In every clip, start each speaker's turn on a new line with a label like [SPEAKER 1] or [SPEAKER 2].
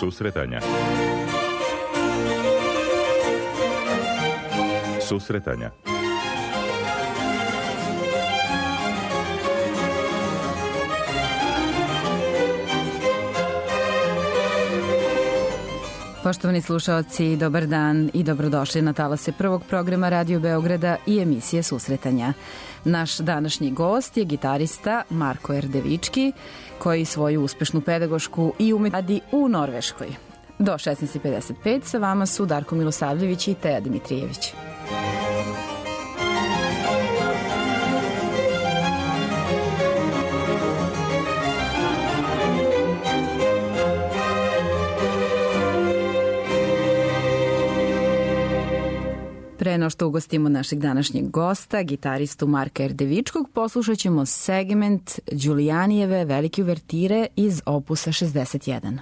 [SPEAKER 1] Susretanja. Susretanja.
[SPEAKER 2] Poštovani slušaoci, dobar dan i dobrodošli na talase prvog programa Radio Beograda i emisije Susretanja. Naš današnji gost je gitarista Marko Erdevički, koji svoju uspešnu pedagošku i umetnost radi u Norveškoj. Do 16:55 sa vama su Darko Milosavljević i Teja Dimitrijević. Pre no što ugostimo našeg današnjeg gosta, gitaristu Marka Erdevičkog, poslušat ćemo segment Đulijanijeve velike uvertire iz opusa 61.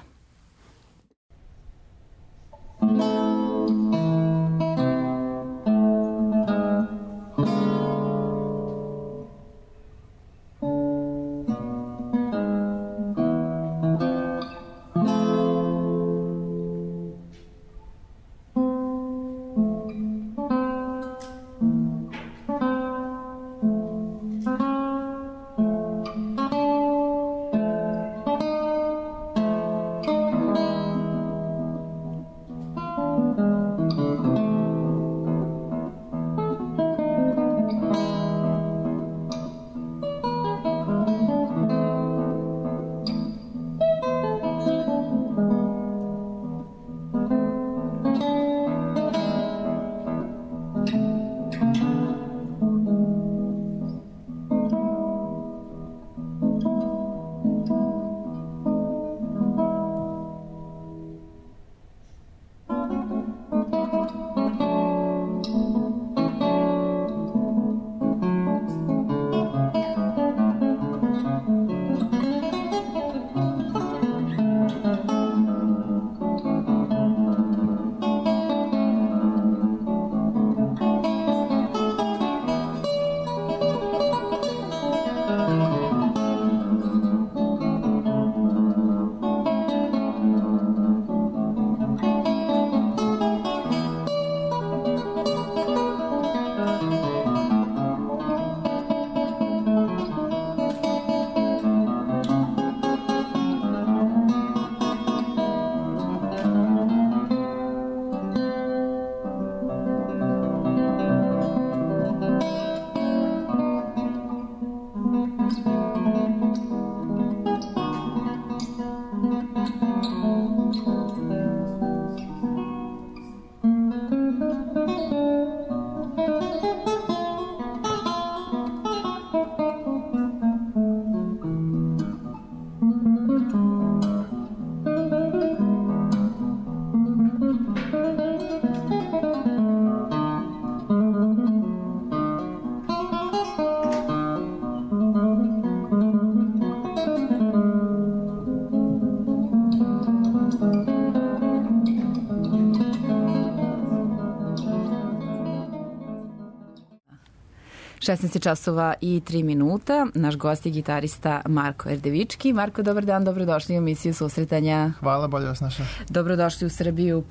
[SPEAKER 2] časova i 3 minuta. Naš gost je gitarista Marko Erdevički. Marko, dobar dan, dobrodošli u emisiju Susretanja.
[SPEAKER 3] Hvala, bolje vas našao.
[SPEAKER 2] Dobrodošli u Srbiju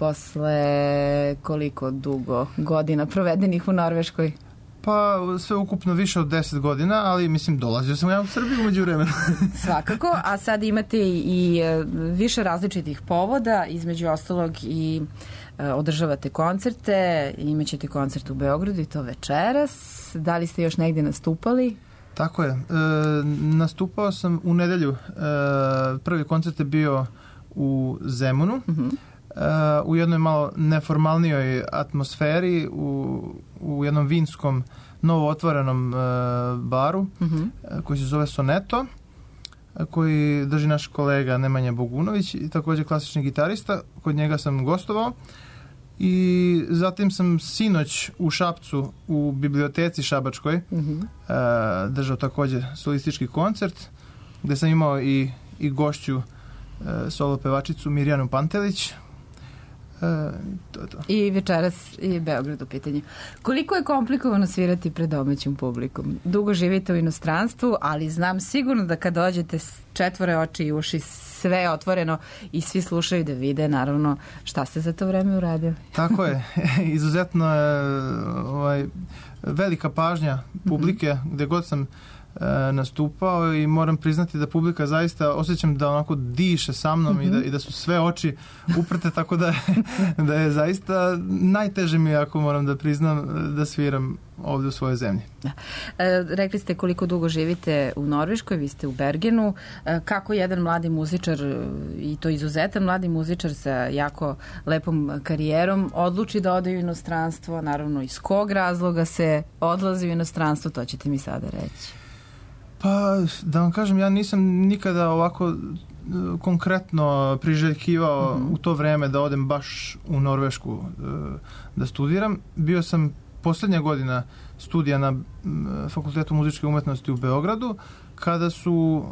[SPEAKER 2] posle koliko dugo godina provedenih u Norveškoj?
[SPEAKER 3] Pa sve ukupno više od 10 godina, ali mislim dolazio sam ja u Srbiju umeđu vremena.
[SPEAKER 2] Svakako, a sad imate i više različitih povoda, između ostalog i održavate koncerte, imaćete koncert u Beogradu i to večeras. Da li ste još negdje nastupali?
[SPEAKER 3] Tako je. Nastupao sam u nedelju. Prvi koncert je bio u Zemunu. U jednoj malo neformalnijoj atmosferi, u jednom vinskom novo otvorenom baru koji se zove Soneto, koji drži naš kolega Nemanja Bogunović i također klasični gitarista. Kod njega sam gostovao i zatim sam sinoć u Šapcu u biblioteci šabačkoj držao također solistički koncert gde sam imao i gošću solo pevačicu Mirjanu Pantelić. To je to.
[SPEAKER 2] I večeras i Beograd u pitanju. Koliko je komplikovano svirati pred domaćim publikom? Dugo živite u inostranstvu, ali znam sigurno da kad dođete s 4 oči i uši, sve je otvoreno i svi slušaju da vide, naravno, šta ste za to vreme uradili.
[SPEAKER 3] Tako je. Izuzetno je velika pažnja publike, gde god sam nastupao i moram priznati da publika zaista osjećam da onako diše sa mnom i da su sve oči uprte, tako da je zaista najteže mi, ako moram da priznam, da sviram ovde u svojoj zemlji.
[SPEAKER 2] Rekli ste koliko dugo živite u Norveškoj, vi ste u Bergenu. Kako jedan mladi muzičar, i to izuzetan mladi muzičar sa jako lepom karijerom, odluči da ode u inostranstvo, naravno iz kog razloga se odlazi u inostranstvo, to ćete mi sada reći.
[SPEAKER 3] Pa, da vam kažem, ja nisam nikada ovako konkretno priželjkivao u to vreme da odem baš u Norvešku da studiram. Bio sam poslednja godina studija na Fakultetu muzičke umetnosti u Beogradu, kada su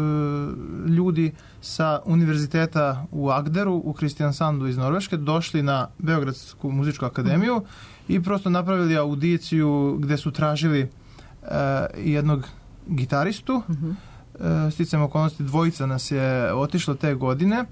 [SPEAKER 3] ljudi sa univerziteta u Agderu, u Kristiansandu iz Norveške, došli na Beogradsku muzičku akademiju i prosto napravili audiciju gde su tražili jednog gitaristu. Sticajem okolnosti, dvojica nas je otišlo te godine.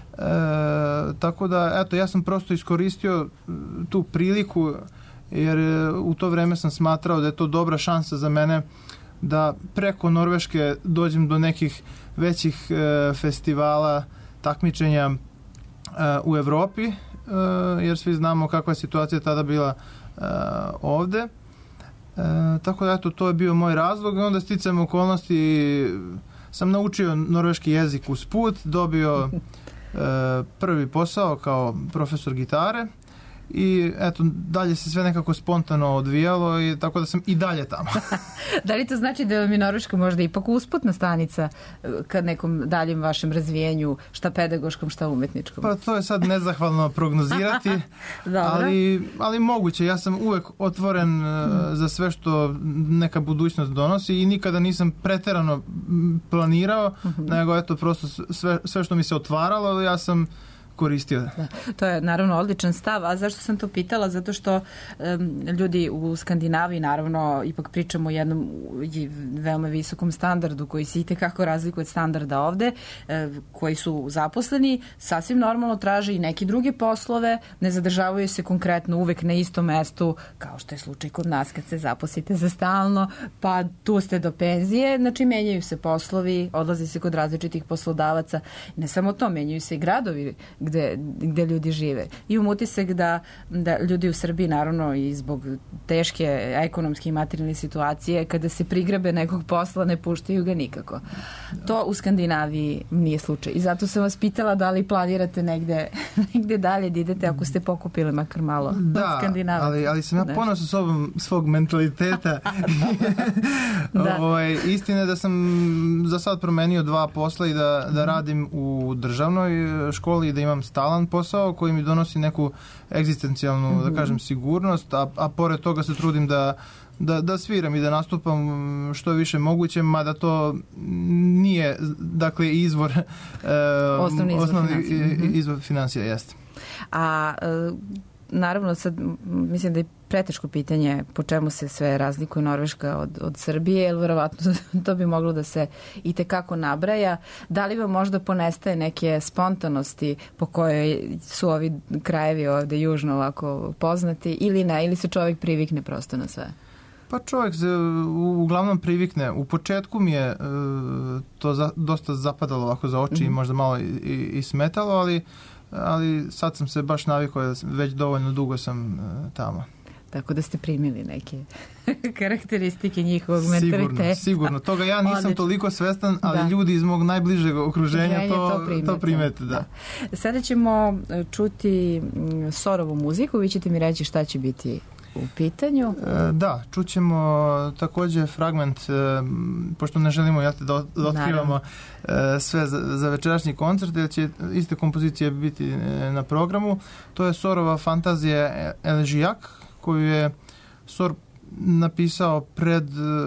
[SPEAKER 3] Tako da, eto, ja sam prosto iskoristio tu priliku, jer u to vreme sam smatrao da je to dobra šansa za mene da preko Norveške dođem do nekih većih festivala, takmičenja u Evropi, jer svi znamo kakva je situacija tada bila ovde. Tako da, eto, to je bio moj razlog i onda sticajem okolnosti sam naučio norveški jezik usput, dobio prvi posao kao profesor gitare i eto, dalje se sve nekako spontano odvijalo i tako da sam i dalje tamo.
[SPEAKER 2] Da li to znači da vam je Norveška možda ipak usputna stanica kad nekom daljem vašem razvijenju, šta pedagoškom, šta umetničkom?
[SPEAKER 3] Pa to je sad nezahvalno prognozirati, ali moguće. Ja sam uvek otvoren za sve što neka budućnost donosi i nikada nisam preterano planirao, nego eto prosto sve što mi se otvaralo, ja sam koristio.
[SPEAKER 2] Da, to je naravno odličan stav, a zašto sam to pitala? Zato što ljudi u Skandinaviji, naravno, ipak pričamo o jednom veoma visokom standardu koji se itekako razlikuje od standarda ovde, koji su zaposleni, sasvim normalno traže i neki druge poslove, ne zadržavaju se konkretno uvek na istom mestu, kao što je slučaj kod nas kad se zaposlite za stalno, pa tu ste do penzije, znači menjaju se poslovi, odlazi se kod različitih poslodavaca, ne samo to, menjaju se i gradovi gde ljudi žive. Imam utisak da ljudi u Srbiji, naravno i zbog teške ekonomske i materijalne situacije, kada se prigrabe nekog posla, ne puštaju ga nikako. To u Skandinaviji nije slučaj. I zato sam vas pitala da li planirate negde dalje da idete ako ste pokupili makar malo Skandinaviju.
[SPEAKER 3] Ali sam ja ponosan sobom svog mentaliteta. Istina je da sam za sad promenio 2 posla i da radim u državnoj školi i da imam stalan posao koji mi donosi neku egzistencijalnu, da kažem, sigurnost, a pored toga se trudim da sviram i da nastupam što je više moguće, mada to nije, dakle, izvor osnovni izvor financija, jeste.
[SPEAKER 2] A naravno, sad mislim da je preteško pitanje po čemu se sve razlikuje Norveška od Srbije, jer verovatno to bi moglo da se i tekako nabraja. Da li vam možda ponestaje neke spontanosti po kojoj su ovi krajevi ovde južno ovako poznati ili ne, ili se čovjek privikne prosto na sve?
[SPEAKER 3] Pa čovjek se uglavnom privikne. U početku mi je to dosta zapadalo ovako za oči i možda malo i smetalo, ali sad sam se baš navikao, već dovoljno dugo sam tamo.
[SPEAKER 2] Tako da ste primili neke karakteristike njihovog mentaliteta.
[SPEAKER 3] Sigurno. Toga ja nisam toliko svestan, ali ljudi iz mog najbližeg okruženja to primete. Da.
[SPEAKER 2] Sada ćemo čuti Sorovu muziku. Vi ćete mi reći šta će biti u pitanju.
[SPEAKER 3] Da, čućemo takođe fragment, pošto ne želimo da otkrivamo sve za večerašnji koncert, jer će iste kompozicije biti na programu. To je Sorova fantazija Eležijak, koju je Sor napisao pred,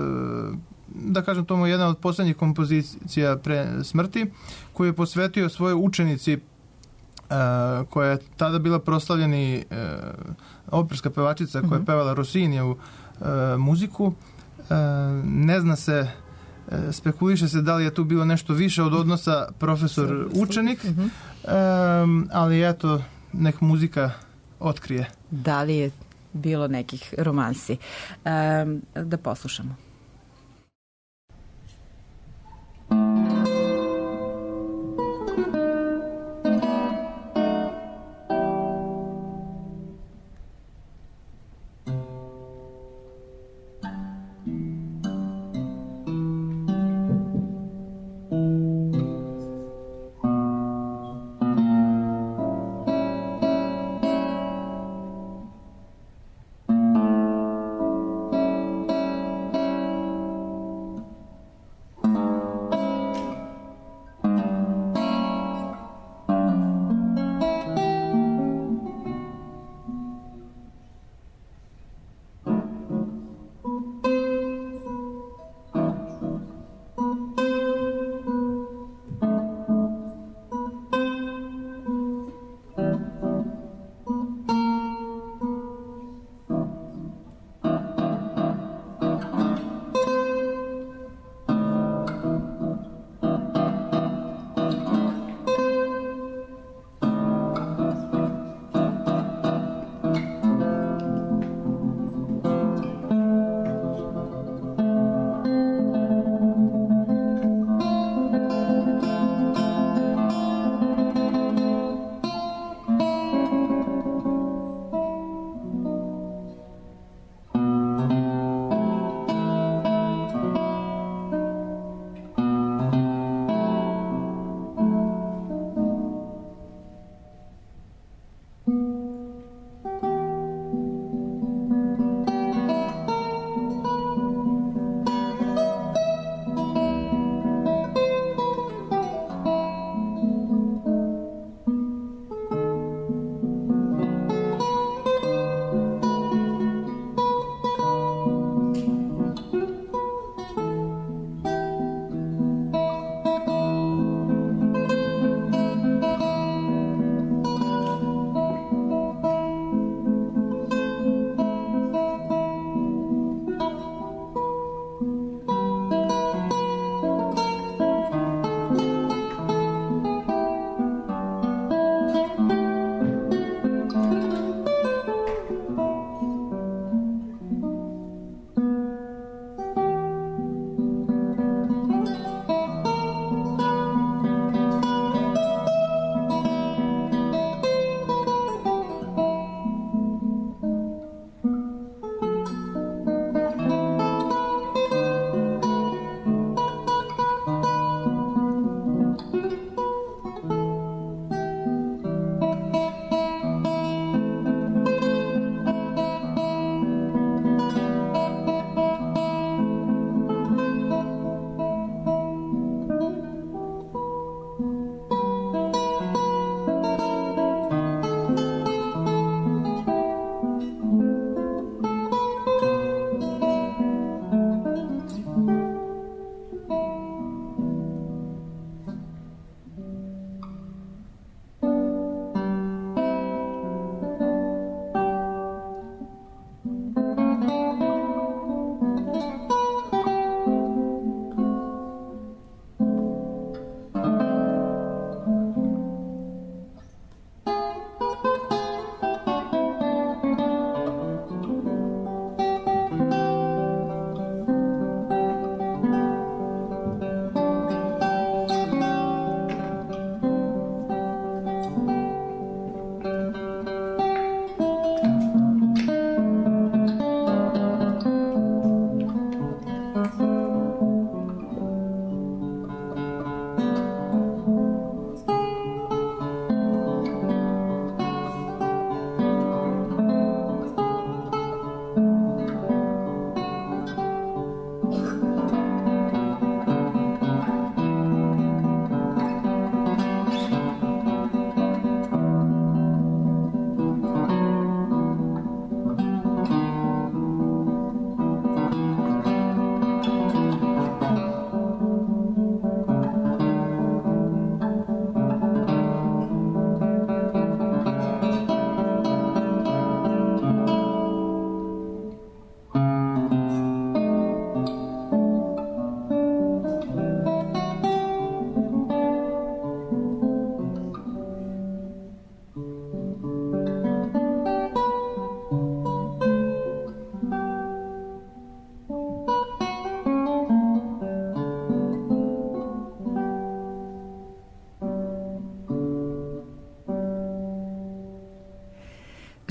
[SPEAKER 3] da kažem, to mu je jedna od poslednjih kompozicija pre smrti, koju je posvetio svojoj učenici koja je tada bila proslavljeni operska pevačica koja je pevala Rossinijevu muziku. Ne zna se, spekuliše se da li je tu bilo nešto više od odnosa profesor-učenik, ali eto, nek muzika otkrije.
[SPEAKER 2] Da li je bilo nekih romansi? Da poslušamo.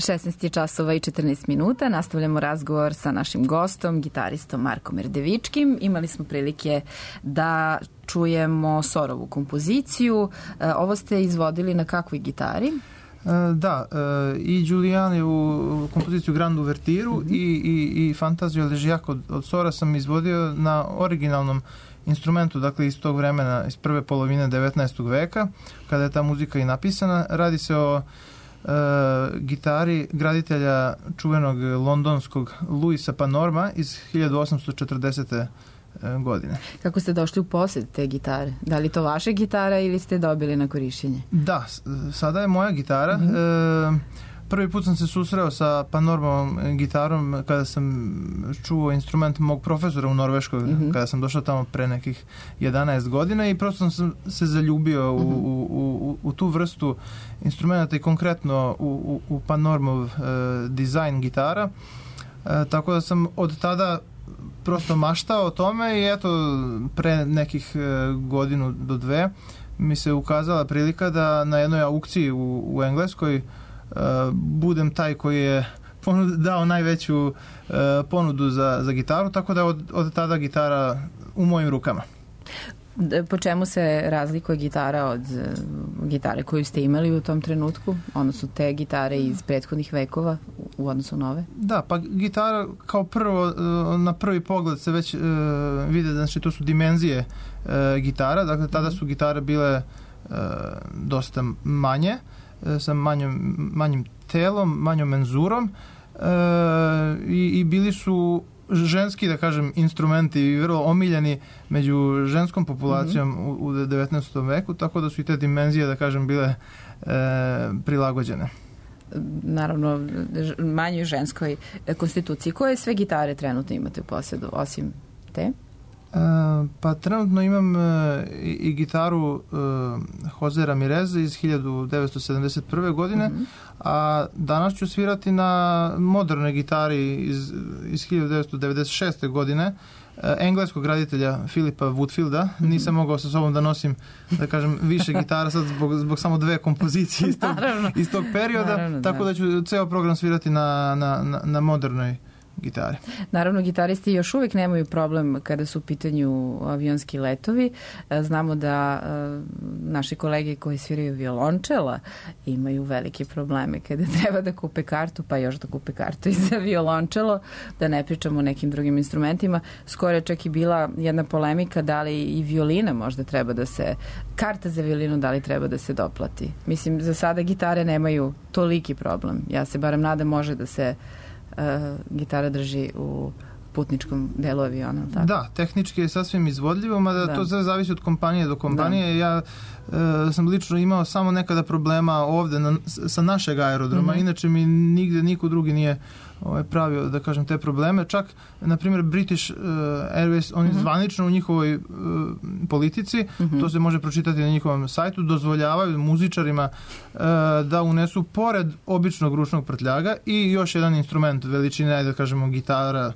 [SPEAKER 2] 16 časova i 14 minuta. Nastavljamo razgovor sa našim gostom, gitaristom Markom Erdevičkim. Imali smo prilike da čujemo Sorovu kompoziciju. Ovo ste izvodili na kakvoj gitari?
[SPEAKER 3] Da, i Giuliani u kompoziciju Grand Uvertiru i Fantaziju Ležijak od Sora sam izvodio na originalnom instrumentu, dakle iz tog vremena, iz prve polovine 19. veka, kada je ta muzika i napisana. Radi se o gitari graditelja čuvenog londonskog Louisa Panorma iz 1840. godine.
[SPEAKER 2] Kako ste došli u posjed te gitare? Da li to vaša gitara ili ste dobili na korišćenje?
[SPEAKER 3] Da, sada je moja gitara. Prvi put sam se susreo sa Panormovom gitarom kada sam čuo instrument mog profesora u Norveškoj, kada sam došao tamo pre nekih 11 godina i prosto sam se zaljubio u tu vrstu instrumenta i konkretno u Panormov dizajn gitara. Tako da sam od tada prosto maštao o tome i eto pre nekih godinu do dve mi se ukazala prilika da na jednoj aukciji u Engleskoj budem taj koji je dao najveću ponudu za gitaru, tako da od tada gitara u mojim rukama.
[SPEAKER 2] Po čemu se razlikuje gitara od gitare koju ste imali u tom trenutku? Odnosno te gitare iz prethodnih vekova u odnosu nove?
[SPEAKER 3] Da, pa gitara kao prvo, na prvi pogled se već vide, znači to su dimenzije gitara, dakle tada su gitare bile dosta manje, sa manjim telom, manjom menzurom i bili su ženski, da kažem, instrumenti vrlo omiljeni među ženskom populacijom u 19. veku, tako da su i te dimenzije, da kažem, bile prilagođene.
[SPEAKER 2] Naravno, manjoj ženskoj konstituciji. Koje sve gitare trenutno imate u posjedu, osim te?
[SPEAKER 3] Pa trenutno imam i gitaru Jose Ramireza iz 1971. godine, a danas ću svirati na modernoj gitari iz 1996. godine engleskog graditelja Philipa Woodfielda. Nisam mogao sa sobom da nosim, da kažem, više gitara sad zbog samo dve kompozicije iz tog perioda, tako da ću ceo program svirati na modernoj gitari.
[SPEAKER 2] Naravno, gitaristi još uvijek nemaju problem kada su u pitanju avionski letovi. Znamo da naši kolege koji sviraju violončela imaju velike probleme kada treba da kupe kartu, pa još da kupe kartu i za violončelo, da ne pričamo o nekim drugim instrumentima. Skoro je čak i bila jedna polemika da li i violina možda treba da se, karta za violinu da li treba da se doplati. Mislim, za sada gitare nemaju toliki problem. Ja se barem nadam može da se gitara drži u putničkom delu aviona. Tako?
[SPEAKER 3] Da, tehnički je sasvim izvodljivo, mada to sve zavisi od kompanije do kompanije. Ja sam lično imao samo nekada problema ovde sa našeg aerodroma, inače mi nigde niko drugi nije pravio, da kažem, te probleme. Čak, na primjer, British Airways, oni zvanično u njihovoj politici, to se može pročitati na njihovom sajtu, dozvoljavaju muzičarima da unesu pored običnog ručnog prtljaga i još jedan instrument veličine, da kažemo, gitara,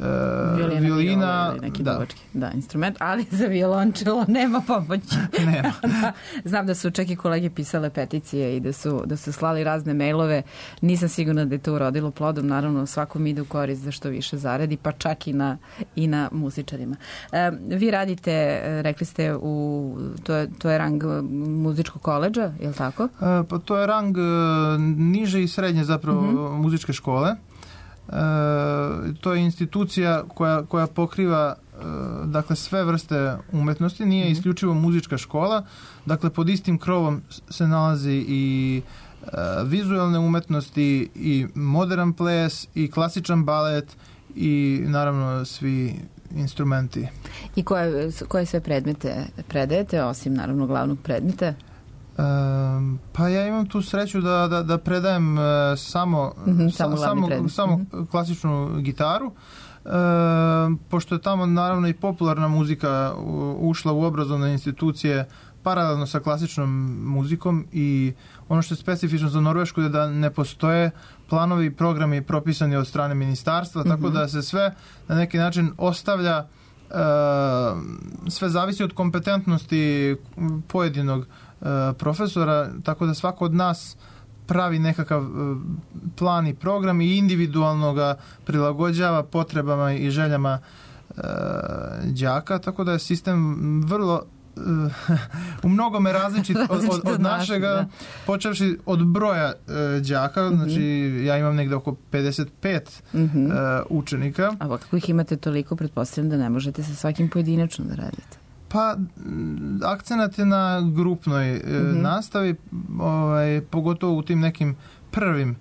[SPEAKER 3] violina.
[SPEAKER 2] Da, instrument, ali za violončelo nema pomoći.
[SPEAKER 3] Nema.
[SPEAKER 2] Znam da su čak i kolege pisale peticije i da su slali razne mailove. Nisam sigurna da je to urodilo plodom. Naravno, svakom ide u korist da što više zaradi, pa čak i na muzičarima. Vi radite, rekli ste, to je rang muzičkog koledža, je li tako?
[SPEAKER 3] Pa to je rang niže i srednje zapravo muzičke škole. To je institucija koja pokriva dakle sve vrste umetnosti, nije isključivo muzička škola, dakle pod istim krovom se nalazi i vizualne umetnosti i modern ples i klasičan balet i naravno svi instrumenti.
[SPEAKER 2] I koje sve predmete predajete, osim naravno glavnog predmeta?
[SPEAKER 3] Pa ja imam tu sreću da predajem samo klasičnu gitaru, pošto je tamo naravno i popularna muzika ušla u obrazovne institucije paralelno sa klasičnom muzikom i ono što je specifično za Norvešku je da ne postoje planovi i programi propisani od strane ministarstva, tako da se sve na neki način ostavlja, sve zavisi od kompetentnosti pojedinog profesora, tako da svako od nas pravi nekakav plan i program i individualno ga prilagođava potrebama i željama đaka, tako da je sistem vrlo u mnogome različit od našega, počevši od broja đaka, znači ja imam negde oko 55 učenika.
[SPEAKER 2] A kako ih imate toliko, pretpostavljam da ne možete sa svakim pojedinačno da radite?
[SPEAKER 3] Pa, akcenat je na grupnoj nastavi, pogotovo u tim nekim prvim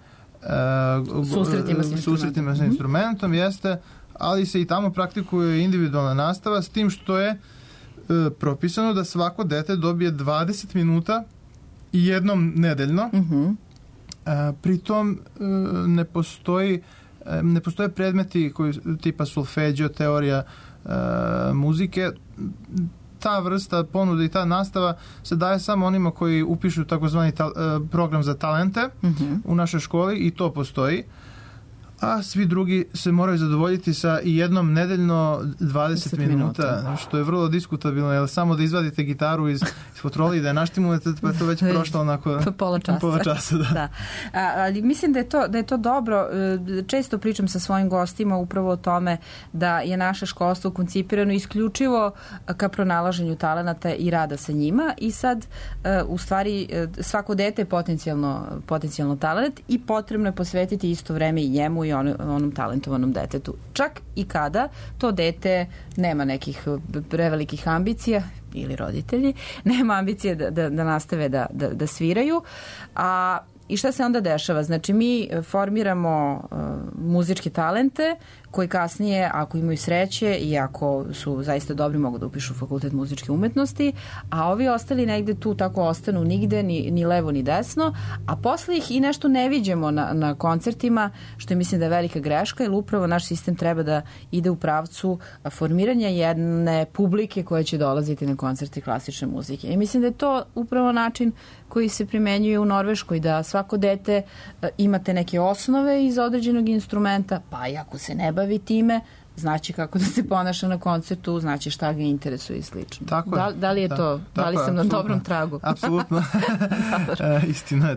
[SPEAKER 3] susretima sa instrumentom, jeste, ali se i tamo praktikuje individualna nastava, s tim što je propisano da svako dete dobije 20 minuta jednom nedeljno. Pritom ne postoje predmeti koji tipa solfeđio, teorija muzike. Ta vrsta ponude i ta nastava se daje samo onima koji upišu takozvani program za talente u našoj školi i to postoji. A svi drugi se moraju zadovoljiti sa jednom nedeljno 20 minuta, što je vrlo diskutabilno, jer samo da izvadite gitaru iz fotrole i da je naštimujete, pa je to već prošlo onako
[SPEAKER 2] pola časa. Da. Ali mislim da je to dobro. Često pričam sa svojim gostima upravo o tome da je naše školstvo koncipirano isključivo ka pronalaženju talenata i rada sa njima i sad u stvari svako dete je potencijalno talent i potrebno je posvetiti isto vreme i njemu i onom talentovanom detetu. Čak i kada to dete nema nekih prevelikih ambicija ili roditelji, nema ambicije da nastave da sviraju. I šta se onda dešava? Znači, mi formiramo muzičke talente koji kasnije, ako imaju sreće i ako su zaista dobri, mogu da upišu fakultet muzičke umetnosti, a ovi ostali negde tu tako ostanu nigde, ni levo ni desno, a posle ih i nešto ne viđemo na koncertima, što je mislim da je velika greška, jer upravo naš sistem treba da ide u pravcu formiranja jedne publike koja će dolaziti na koncerte klasične muzike. I mislim da je to upravo način koji se primenjuje u Norveškoj, da svako dete imate neke osnove iz određenog instrumenta, pa i ako se ne bavi time, znači kako da se ponaša na koncertu, znači šta ga interesuje i slično.
[SPEAKER 3] Tako je.
[SPEAKER 2] Da li je to? Da li sam na dobrom tragu?
[SPEAKER 3] Apsolutno. Istina je.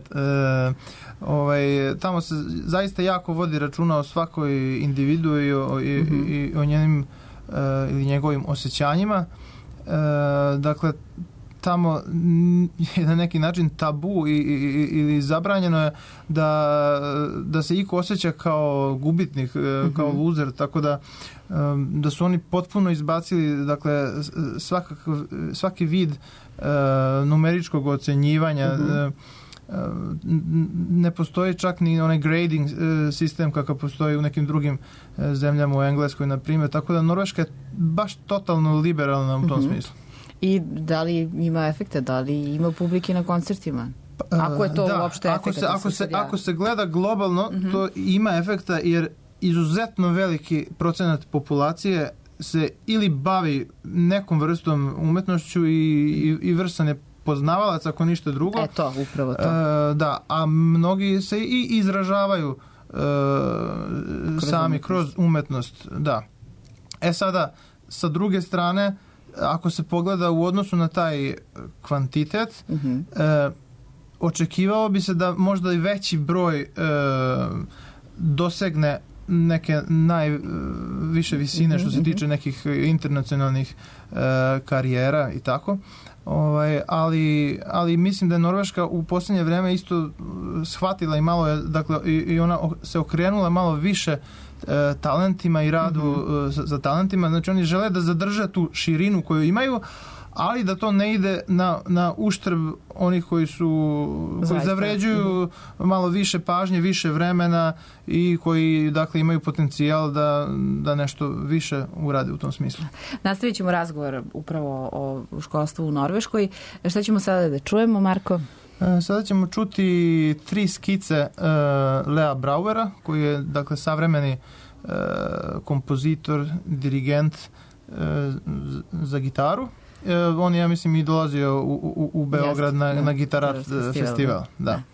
[SPEAKER 3] Tamo se zaista jako vodi računa o svakoj individu i o njenim ili njegovim osjećanjima. Dakle, tamo je na neki način tabu ili zabranjeno je da se iko osjeća kao gubitnik, kao luzer, tako da su oni potpuno izbacili, dakle, svaki vid numeričkog ocenjivanja. Ne postoji čak ni onaj grading sistem kakav postoji u nekim drugim zemljama, u Engleskoj, na primjer, tako da Norveška je baš totalno liberalna u tom smislu.
[SPEAKER 2] I da li ima efekta, da li ima publike na koncertima? Ako je to uopšte efekta.
[SPEAKER 3] Ako se gleda globalno, to ima efekta, jer izuzetno veliki procenat populacije se ili bavi nekom vrstom umetnošću i vrstan je poznavalac, ako ništa drugo.
[SPEAKER 2] Upravo to.
[SPEAKER 3] Da, a mnogi se i izražavaju sami kroz umetnost. Da. Sada, sa druge strane, ako se pogleda u odnosu na taj kvantitet, očekivalo bi se da možda i veći broj dosegne neke najviše visine što se tiče nekih internacionalnih karijera i tako. Ali mislim da je Norveška u posljednje vreme isto shvatila i malo je, dakle, i ona se okrenula malo više talentima i radu za talentima. Znači oni žele da zadrže tu širinu koju imaju, ali da to ne ide na uštrb onih koji zavređuju malo više pažnje, više vremena i koji, dakle, imaju potencijal da nešto više urade u tom smislu.
[SPEAKER 2] Nastavit ćemo razgovor upravo o školstvu u Norveškoj. Šta ćemo sada da čujemo, Marko?
[SPEAKER 3] Sada ćemo čuti 3 skice Lea Brauera, koji je, dakle, savremeni kompozitor, dirigent za gitaru. On je, ja mislim, i dolazio u Beograd na Guitar Art festival. Da.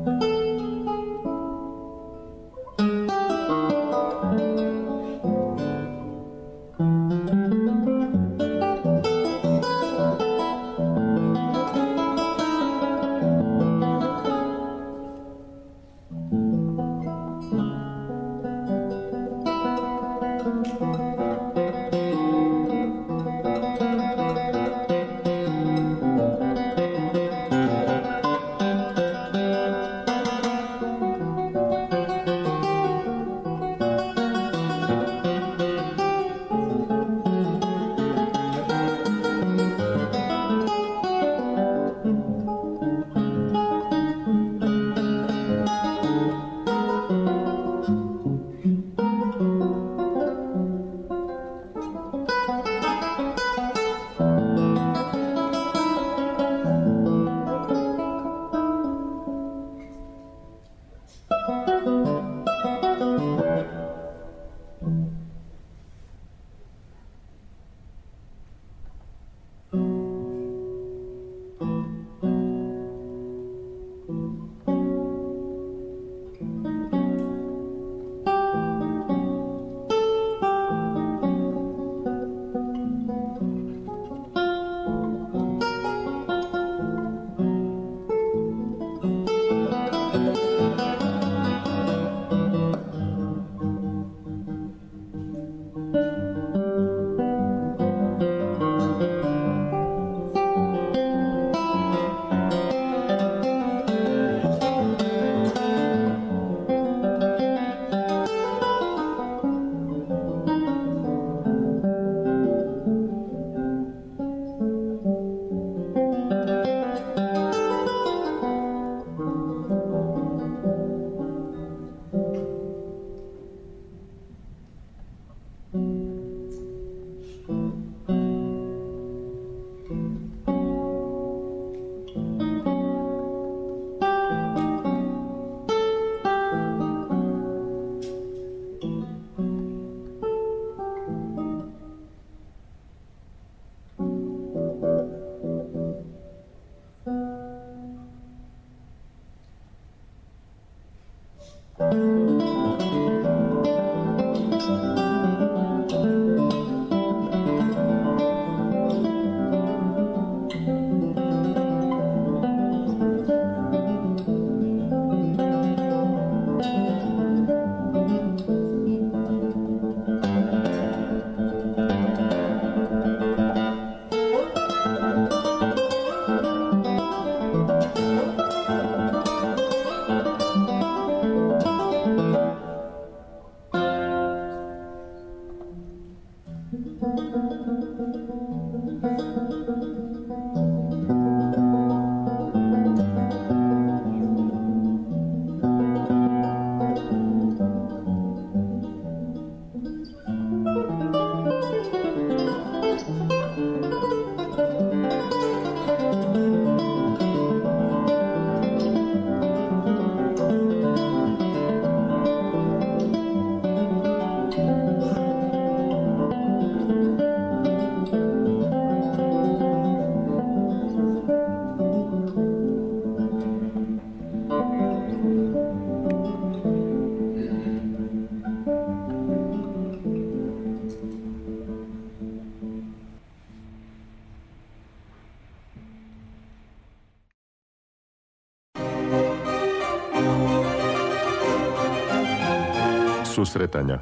[SPEAKER 1] Susretanja.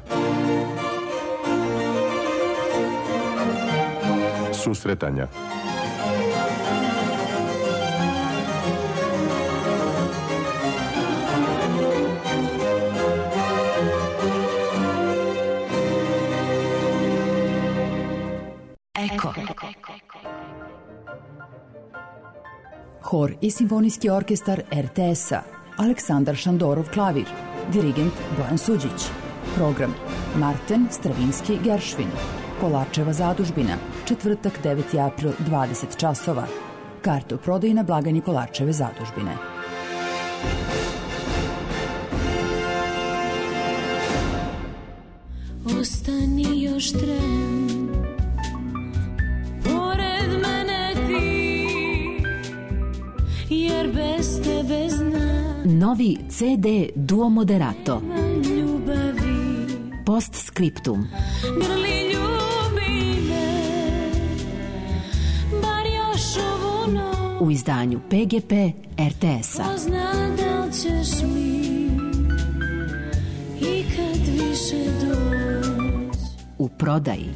[SPEAKER 1] Susretanja.
[SPEAKER 4] Eko. Hor i simfonijski orkestar RTS-a, Aleksandar Šandorov klavir, dirigent Bojan Suđić. Program Marten Stravinski Geršvin, Kolarčeva zadužbina, četvrtak 9. april 20 časova. Karte u prodaji na blagajni Kolarčeve zadužbine.
[SPEAKER 5] Ostani još tren, pored mene ti, jer bez tebe znam
[SPEAKER 4] Novi CD Duo Moderato. Postscriptum.
[SPEAKER 5] Grli ljubi me, bar još ovu noć.
[SPEAKER 4] U izdanju PGP RTS-a.
[SPEAKER 5] Ko zna da li ćeš mi ikad više doć.
[SPEAKER 4] U prodaji.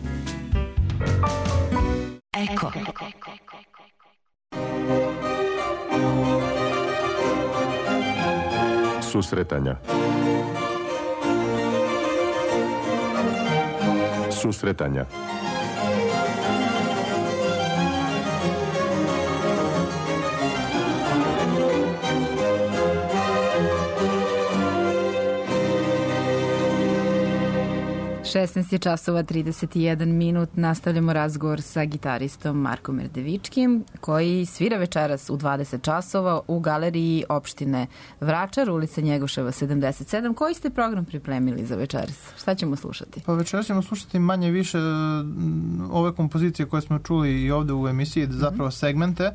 [SPEAKER 4] Eko.
[SPEAKER 1] Susretanja. Susretanja.
[SPEAKER 2] časova 31 minut. Nastavljamo razgovor sa gitaristom Markom Erdevičkim, koji svira večeras u 20 časova u galeriji opštine Vračar, ulica Njegoševa 77. Koji ste program pripremili za večeras? Šta ćemo slušati?
[SPEAKER 3] Pa večeras ćemo slušati manje više ove kompozicije koje smo čuli i ovde u emisiji, zapravo segmente,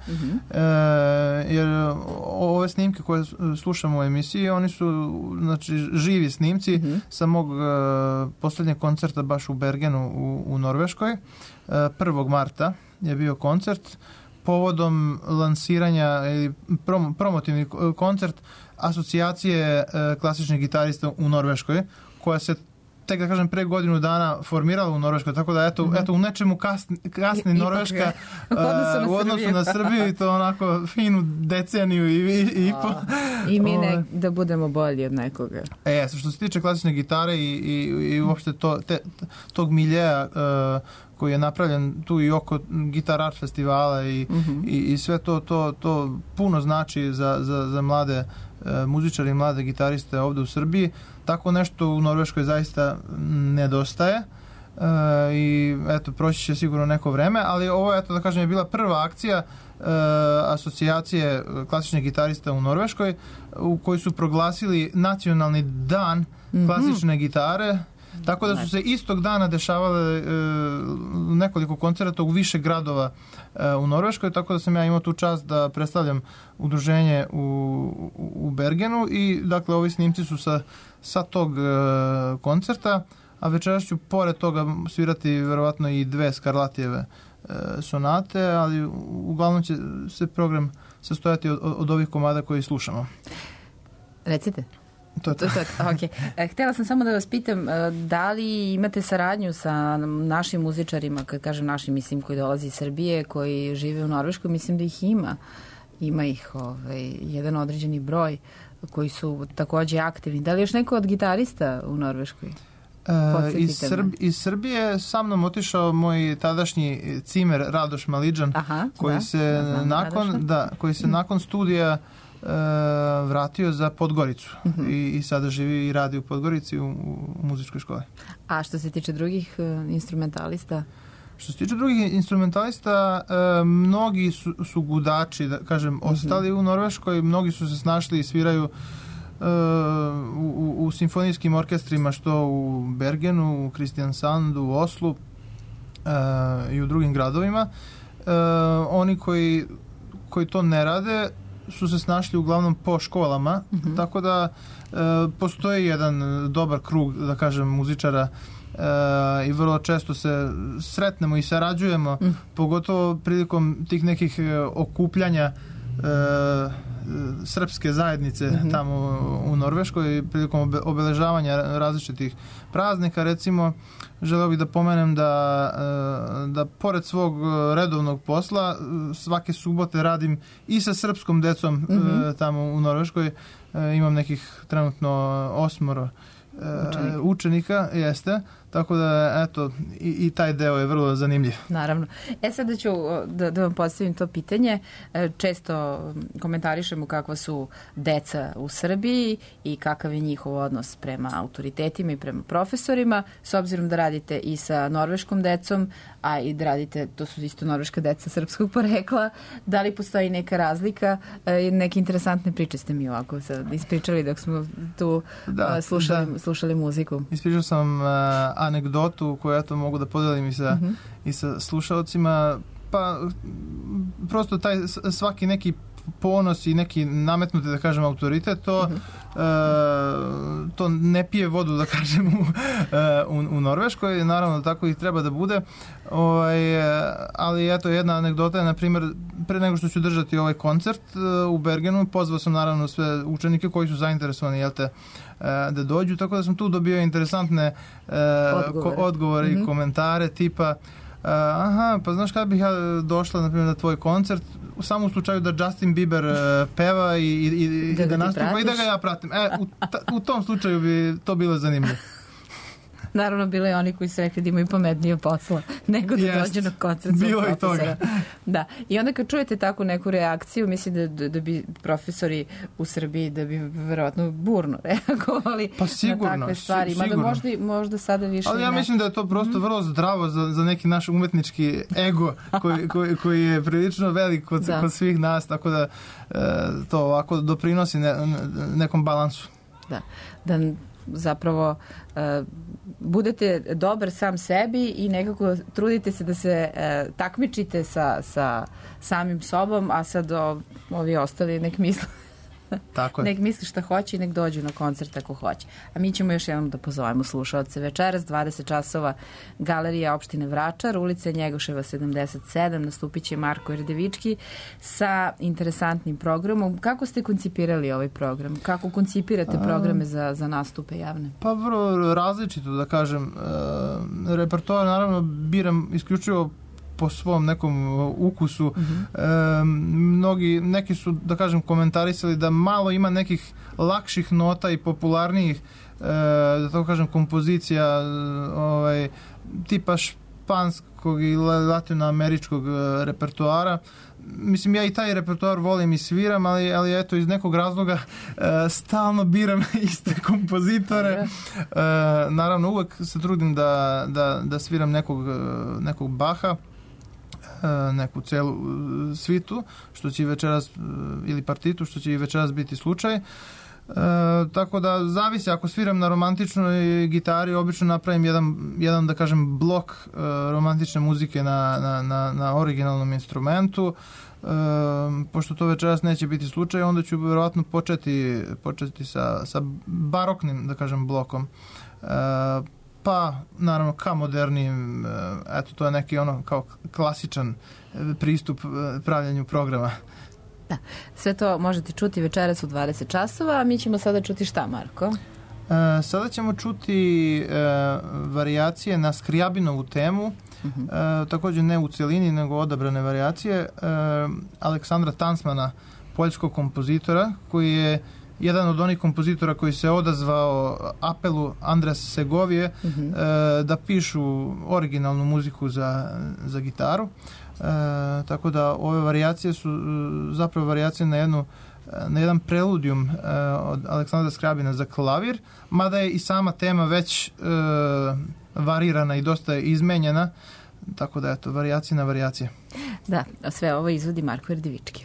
[SPEAKER 3] jer ove snimke koje slušamo u emisiji, oni su znači živi snimci sa mog poslednjeg koncerta baš u Bergenu u Norveškoj. 1. marta je bio koncert povodom lansiranja ili promotivni koncert asocijacije klasičnih gitarista u Norveškoj, koja se tek da kažem pre godinu dana formirala u Norveškoj, tako da eto u nečemu kasni Norveška u odnosu na Srbiju i to onako finu deceniju i po.
[SPEAKER 2] I mi da budemo bolji od nekoga.
[SPEAKER 3] Što se tiče klasične gitare i uopšte tog miljeja koji je napravljen tu i oko Guitar Art festivala i sve to puno znači za mlade muzičari i mlade gitariste ovde u Srbiji. Tako nešto u Norveškoj zaista nedostaje i eto, proći će sigurno neko vreme, ali ovo eto da kažem je bila prva akcija asocijacije klasičnih gitarista u Norveškoj u kojoj su proglasili nacionalni dan klasične gitare. Tako da su se istog dana dešavale nekoliko koncerata u više gradova u Norveškoj, tako da sam ja imao tu čast da predstavljam udruženje u Bergenu i dakle ovi snimci su sa tog koncerta, a večeras ću pored toga svirati verovatno i 2 Scarlatijeve sonate, ali uglavnom će se program sastojati od ovih komada koji slušamo.
[SPEAKER 2] Recite.
[SPEAKER 3] To.
[SPEAKER 2] Okay. Htjela sam samo da vas pitam, da li imate saradnju sa našim muzičarima, kad kažem našim, mislim koji dolazi iz Srbije, koji žive u Norveškoj, mislim da ih ima ih jedan određeni broj koji su takođe aktivni. Da li još neko od gitarista u Norveškoj?
[SPEAKER 3] Iz Srbije sa mnom otišao moj tadašnji cimer Radoš Malidžan, koji se nakon studija vratio za Podgoricu i sada živi i radi u Podgorici u muzičkoj školi.
[SPEAKER 2] A što se tiče drugih instrumentalista?
[SPEAKER 3] Što se tiče drugih instrumentalista, mnogi su gudači, da kažem, ostali u Norveškoj, mnogi su se snašli i sviraju u simfonijskim orkestrima, što u Bergenu, u Kristiansandu, u Oslu i u drugim gradovima. Oni koji to ne rade su se snašli uglavnom po školama, tako da postoji jedan dobar krug, da kažem, muzičara i vrlo često se sretnemo i sarađujemo, pogotovo prilikom tih nekih okupljanja srpske zajednice tamo u Norveškoj, prilikom obeležavanja različitih praznika. Recimo, želeo bih da pomenem da pored svog redovnog posla svake subote radim i sa srpskom decom tamo u Norveškoj. Imam nekih trenutno 8 učenika, jeste. Tako da, eto, i taj deo je vrlo zanimljiv.
[SPEAKER 2] Naravno. Sada ću da vam postavim to pitanje. Često komentarišemo kakva su deca u Srbiji i kakav je njihov odnos prema autoritetima i prema profesorima, s obzirom da radite i sa norveškom decom, a i da radite, to su isto norveška deca srpskog porekla. Da li postoji neka razlika? Neke interesantne priče ste mi ovako ispričali dok smo tu slušali muziku.
[SPEAKER 3] Ispričao sam anegdotu koju ja to mogu da podelim i sa slušalcima. Pa prosto taj svaki neki ponos i neki nametnuti, da kažem, autoritet, to ne pije vodu, da kažem, u Norveškoj. Naravno, tako i treba da bude. Ali eto, jedna anegdota je, na primjer, pre nego što ću držati ovaj koncert u Bergenu, pozvao sam naravno sve učenike koji su zainteresovani, da dođu, tako da sam tu dobio interesantne odgovore i komentare tipa pa znaš kada bih ja došla, na primjer, na tvoj koncert, samo u slučaju da Justin Bieber peva i da nastupa i da ga ja pratim. U tom slučaju bi to bilo zanimljivo.
[SPEAKER 2] Naravno, bilo je oni koji su rekli da imaju pametnije posla nego da dođe na koncert za profesora. Bilo i toga. Da. I onda kad čujete takvu neku reakciju, mislim da bi profesori u Srbiji da bi verovatno burno reagovali na takve stvari.
[SPEAKER 3] Sigurno.
[SPEAKER 2] Možda sada više
[SPEAKER 3] ali ja mislim da je to prosto vrlo zdravo za neki naš umetnički ego koji je prilično velik kod svih nas, tako da to ovako doprinosi nekom balansu.
[SPEAKER 2] Da zapravo budete dobar sam sebi i nekako trudite se da se takmičite sa samim sobom, a sad ovi ostali nek misle nek misli šta hoće i nek dođu na koncert ako hoće. A mi ćemo još jednom da pozovemo slušaoce. Večeras 20 časova Galerija opštine Vračar, ulica Njegoševa 77, nastupit će Marko Erdevički sa interesantnim programom. Kako ste koncipirali ovaj program? Kako koncipirate programe za nastupe javne?
[SPEAKER 3] Pa vrlo različito, da kažem. Repertoar naravno biram isključivo po svom nekom ukusu. Neki su, da kažem, komentarisali da malo ima nekih lakših nota i popularnijih, da tako kažem, kompozicija tipa španskog i latinoameričkog repertoara. Mislim, ja i taj repertoar volim i sviram, ali eto, iz nekog razloga stalno biram iste kompozitore. Naravno, uvek se trudim da sviram nekog Baha, neku celu svitu, što će i večeras, ili partitu, što će i večeras biti slučaj. Tako da zavisi, ako sviram na romantičnoj gitari, obično napravim jedan da kažem, blok romantične muzike na originalnom instrumentu. Pošto to večeras neće biti slučaj, onda ću verovatno početi sa baroknim, da kažem, blokom. Pa, naravno, ka modernijim, eto, to je neki kao klasičan pristup pravljanju programa.
[SPEAKER 2] Da, sve to možete čuti večeras u 20 časova, a mi ćemo sada čuti šta, Marko?
[SPEAKER 3] Sada ćemo čuti varijacije na Skriabinovu temu, također ne u celini, nego odabrane varijacije, Aleksandra Tansmana, poljskog kompozitora, koji je jedan od onih kompozitora koji se odazvao apelu Andres Segovije da pišu originalnu muziku za gitaru. Tako da ove varijacije su zapravo varijacije na jedan preludijum od Aleksandra Skriabina za klavir, mada je i sama tema već varirana i dosta je izmenjena, tako da eto, varijacije na varijacije.
[SPEAKER 2] Da, sve ovo izvodi Marko Erdevički.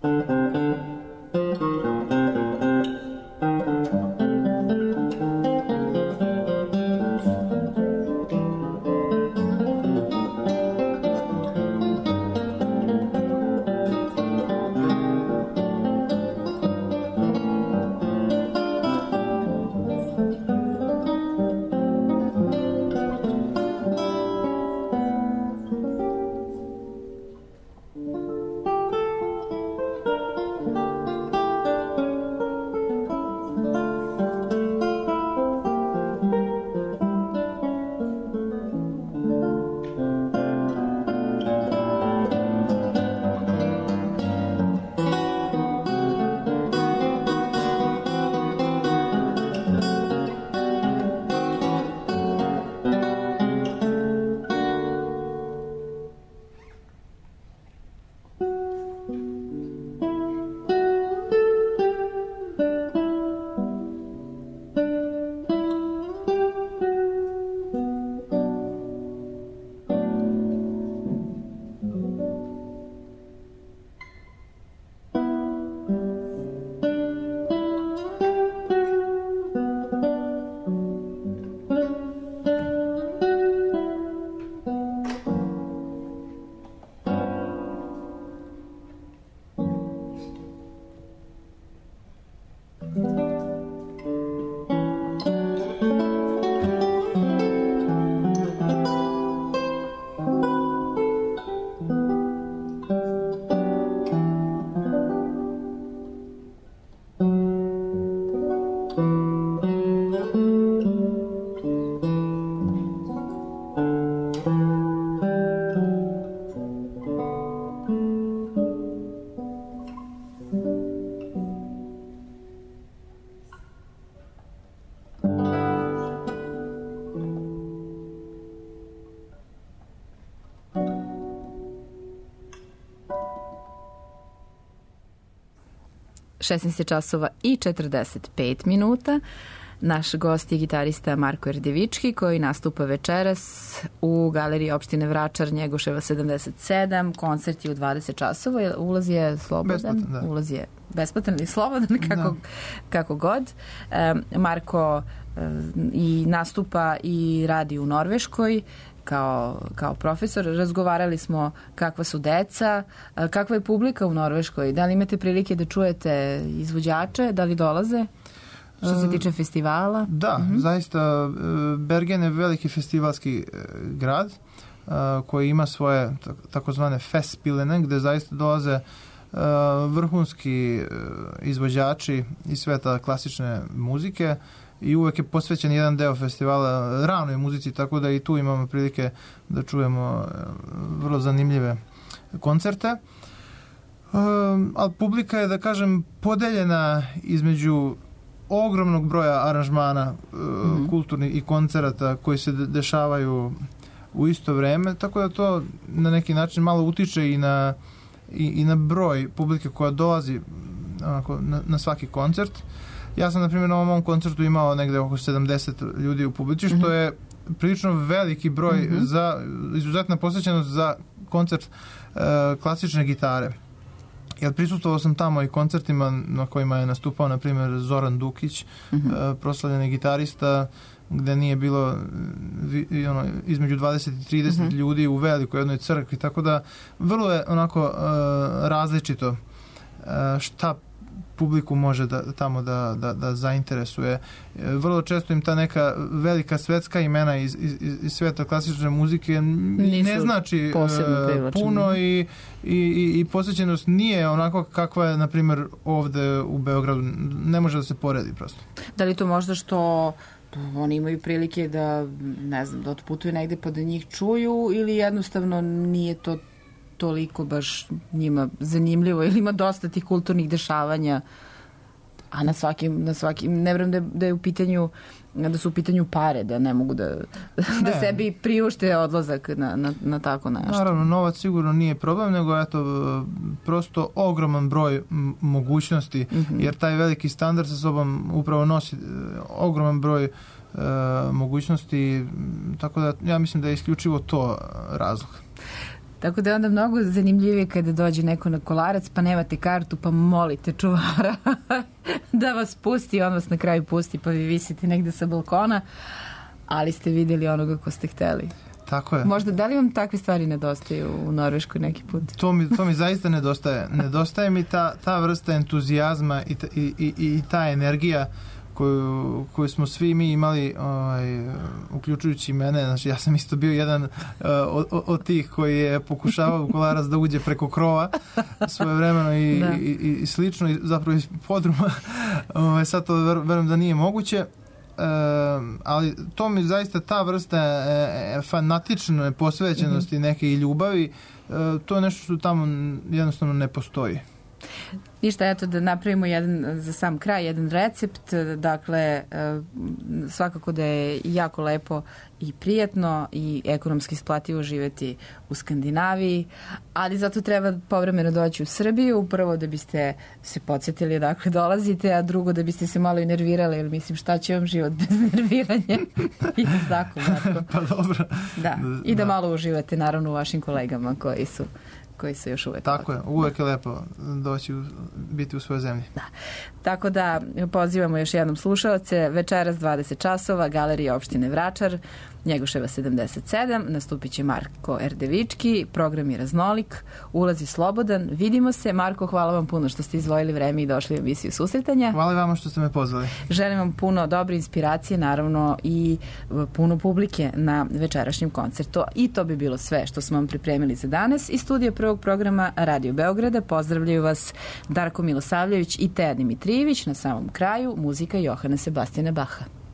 [SPEAKER 2] 16 časova i 45 minuta. Naš gost je gitarista Marko Erdevički koji nastupa večeras u galeriji opštine Vračar, Njegoševa 77. Koncert je u 20 časova. Ulaz je slobodan.
[SPEAKER 3] Besplatan, da.
[SPEAKER 2] Ulaz je besplatan ili slobodan, kako god. Marko i nastupa i radi u Norveškoj kao profesor. Razgovarali smo kakva su deca, kakva je publika u Norveškoj. Da li imate prilike da čujete izvođače, da li dolaze? Što se tiče festivala?
[SPEAKER 3] Da, zaista Bergen je veliki festivalski grad koji ima svoje takozvane festspilene gde zaista dolaze vrhunski izvođači iz sveta klasične muzike i uvek je posvećen jedan deo festivala ranoj muzici, tako da i tu imamo prilike da čujemo vrlo zanimljive koncerte. Ali publika je, da kažem, podeljena između ogromnog broja aranžmana kulturnih i koncerata koji se dešavaju u isto vreme, tako da to na neki način malo utiče i na broj publike koja dolazi na svaki koncert. Ja sam, na primjer, na ovom koncertu imao negde oko 70 ljudi u publici, što je prilično veliki broj za izuzetna posvećenost za koncert klasične gitare. Jer prisustvovao sam tamo i koncertima na kojima je nastupao, na primjer, Zoran Dukić, proslavljeni gitarista, gde nije bilo između 20 i 30 ljudi u velikoj jednoj crkvi, tako da vrlo je onako različito šta publiku može tamo da zainteresuje. Vrlo često im ta neka velika svetska imena iz sveta klasične muzike ne znači puno i posvećenost nije onako kakva je, na primjer, ovde u Beogradu. Ne može da se poredi prosto.
[SPEAKER 2] Da li to možda što oni imaju prilike da, ne znam, da otputuju negde pa da njih čuju ili jednostavno nije to toliko baš njima zanimljivo ili ima dosta tih kulturnih dešavanja, a na svakim ne vjerujem da je u pitanju, da su u pitanju pare, da ne mogu da sebi priušte odlazak na tako nešto.
[SPEAKER 3] Naravno, novac sigurno nije problem, nego eto prosto ogroman broj mogućnosti, jer taj veliki standard sa sobom upravo nosi ogroman broj mogućnosti, tako da ja mislim da je isključivo to razlog.
[SPEAKER 2] Tako da je onda mnogo zanimljivije kada dođe neko na Kolarac, pa nemate kartu, pa molite čuvara da vas pusti, on vas na kraju pusti, pa vi visite negde sa balkona, ali ste vidjeli onoga ko ste hteli.
[SPEAKER 3] Tako je.
[SPEAKER 2] Možda, da li vam takve stvari nedostaju u Norveškoj neki put?
[SPEAKER 3] To mi zaista nedostaje. Nedostaje mi ta vrsta entuzijazma i ta energija koju smo svi mi imali, uključujući mene. Znači, ja sam isto bio jedan od tih koji je pokušavao u Kolarac da uđe preko krova svojevremeno i slično, i zapravo iz podruma. Sad to verujem da nije moguće. Ali to mi zaista ta vrsta fanatične posvećenosti neke i ljubavi, to je nešto što tamo jednostavno ne postoji.
[SPEAKER 2] Ništa, eto da napravimo za sam kraj jedan recept. Dakle, svakako da je jako lepo i prijatno i ekonomski isplativo živjeti u Skandinaviji, ali zato treba povremeno doći u Srbiju, prvo da biste se podsjetili odakle dolazite, a drugo da biste se malo i nervirali, jer mislim šta će vam život bez nerviranja. I tako, Marko.
[SPEAKER 3] Pa dobro.
[SPEAKER 2] Da. I da malo uživate naravno u vašim kolegama koji su još uvek.
[SPEAKER 3] Tako je, uvek je lepo doći biti u svojoj zemlji.
[SPEAKER 2] Da. Tako da pozivamo još jednom slušaoce, večeras 20 časova, Galerija opštine Vračar, Njegoševa 77, nastupit će Marko Erdevički, program je raznolik, ulaz je slobodan, vidimo se. Marko, hvala vam puno što ste izdvojili vreme i došli u emisiju Susretanja.
[SPEAKER 3] Hvala vama što ste me pozvali.
[SPEAKER 2] Želim vam puno dobre inspiracije, naravno i puno publike na večerašnjem koncertu. I to bi bilo sve što smo vam pripremili za danas. Iz studija prvog programa Radio Beograda pozdravljaju vas Darko Milosavljević i Teja Dimitrijević. Na samom kraju muzika Johana Sebastijana Baha.